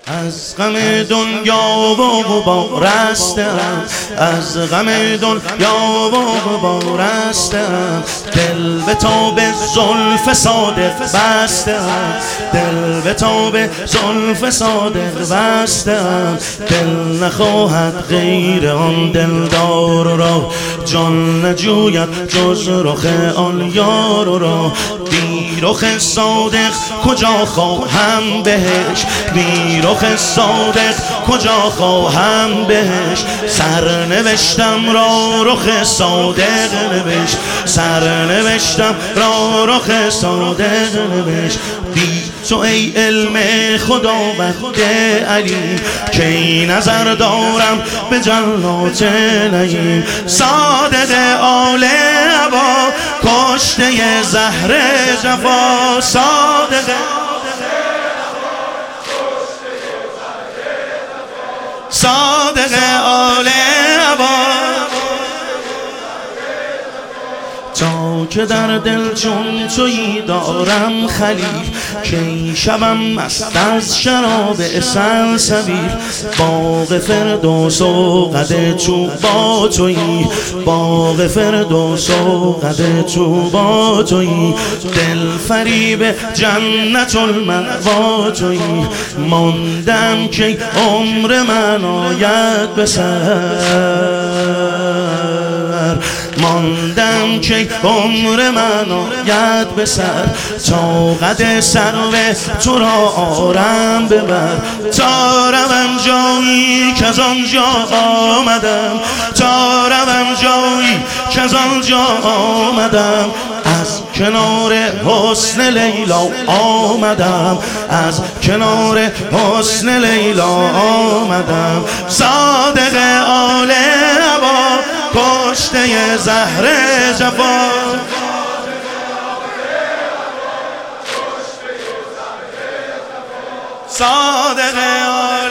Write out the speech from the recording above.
از غم دنیا و غبار رستم، از غم دنیا و غبار رستم، دل به تاب زلف صادق بستم، دل به تاب زلف صادق بستم، دل نخواهد غیر آن دلدار را، جان نجوید جز رخ آن یار را، بی رخ صادق کجا خواهم بهش، بی رخ صادق کجا خواهم بهش، سرنوشتم را رخ صادق نوشت، سرنوشتم را رخ صادق نوشت، بی تو ای علم خداوند علی، کی نظر دارم به جنات نعیم، صادق آل عبا کشته زهر جفا، صادق صادق آل عبا، تا که در دل چون تویی دارم خلیل، کی شبم مست از شراب سلسبیل، باغ فردوس و قد تو با تویی، باغ فردوس و قد تو با تویی، دل فریب جنت المأوا تویی، ماندم که عمر من آید به سر، ماندم که عمر من آید به سر، تا قد سرو تو را آرم ببر، تا روم جایی که از آنجا آمدم، تا روم جایی که از آنجا آمدم، از کنار حسن لیلا آمدم، از کنار حسن لیلا آمدم، صادق آل عبا کشته زهر جفا، صادق